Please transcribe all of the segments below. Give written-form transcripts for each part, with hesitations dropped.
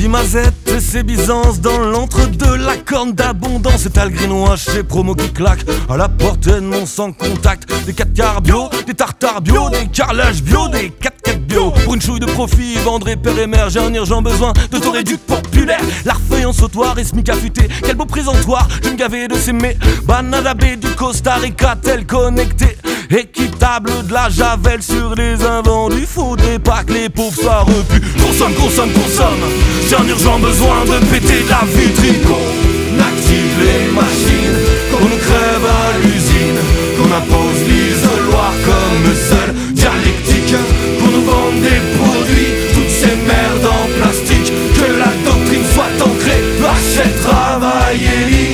Petit Mazette et ses bisances dans l'entre-deux, la corne d'abondance et t'as le greenwash, chez promo qui claque à la portée de mon sans contact. Des 4 quarts bio, des tartares bio, des carrelages bio, des 4x4 bio. Pour une chouille de profit, vendre et père et mère, j'ai un urgent besoin de ton réduc populaire. L'arfeuille en sautoir et smic affûté, quel beau présentoir, je me gavais de s'aimer. Banana B du Costa Rica, tel connecté. Équitable de la javel sur les invendus. Faudrait pas que les pauvres soient repus. Consomme, consomme, consomme. J'ai un urgent besoin de péter de la vitrine. Qu'on active les machines, qu'on nous crève à l'usine, qu'on impose l'isoloir comme seule dialectique, qu'on nous vende des produits, toutes ces merdes en plastique, que la doctrine soit ancrée. Achète, travail et lit.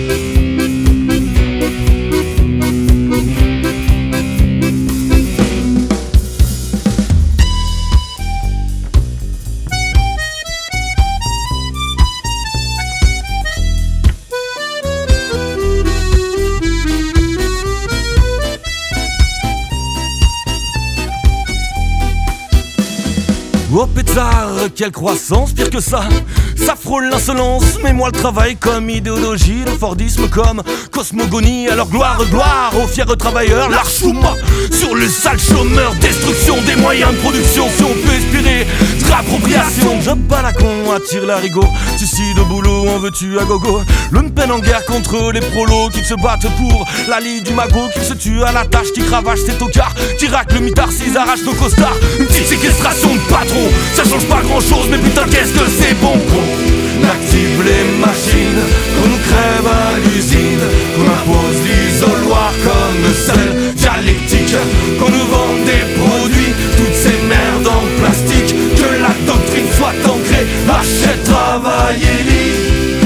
Oh pétard, quelle croissance, pire que ça frôle l'insolence, mais moi le travail comme idéologie, le fordisme comme cosmogonie. Alors gloire, gloire aux fiers travailleurs, l'archouma sur le sale chômeur, destruction des moyens de production. Si on peut espérer de réappropriation, job pas la con, attire l'arigot, suicide au boulot, en veux-tu à gogo. L'une peine en guerre contre les prolos qui se battent pour la lie du magot, qui se tue à la tâche, qui cravache ses tocards, qui racle le mitard, s'ils arrachent nos costards. Une petite séquestration de patron, ça change pas grand chose, mais putain qu'est-ce que c'est bon. On active les machines, qu'on nous crève à l'usine, qu'on impose l'isoloir comme seule dialectique, qu'on nous vende des produits, toutes ces merdes en plastique, que la doctrine soit ancrée. Achète, travail et lit.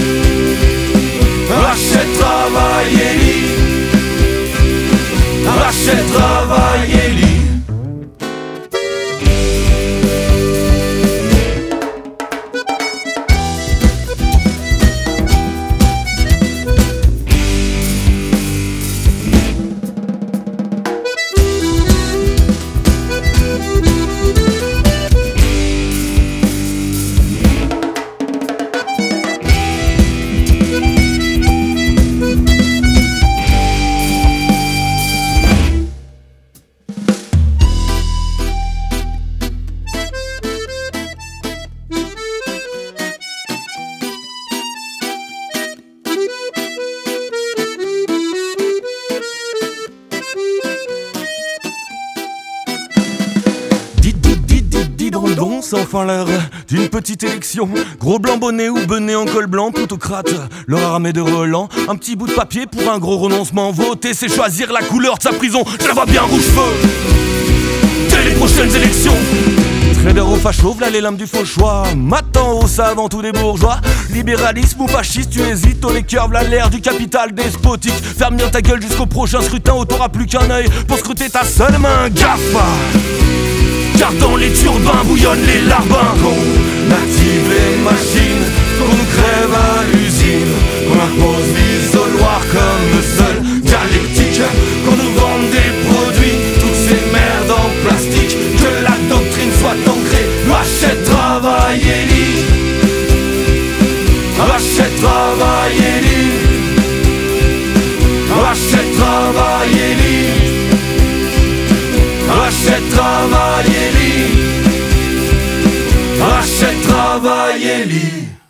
Achète, travail et lit. Achète, travail et lit. C'est enfin l'heure d'une petite élection. Gros blanc bonnet ou bonnet en col blanc, plutocrate, leur armée de relents. Un petit bout de papier pour un gros renoncement. Voter c'est choisir la couleur de sa prison. Je la vois bien rouge feu dès les prochaines élections. Trader au facho, v'là les lames du faux choix. Matin au savant tous des bourgeois. Libéralisme ou fasciste, tu hésites. Au les cœurs, v'là l'air du capital despotique. Ferme bien ta gueule jusqu'au prochain scrutin, où t'auras plus qu'un œil pour scruter ta seule main. Gaffe! Car dans les turbins bouillonnent les larbins. Qu'on active les machines, qu'on nous crève à l'usine, qu'on impose l'isoloir comme seule dialectique, qu'on nous vende des produits, toutes ces merdes en plastique, que la doctrine soit ancrée. Achète, travail et lit. Achète, travail et lit. Achète, travail et lit. Achète, travail et lit. Achète, travail et lit.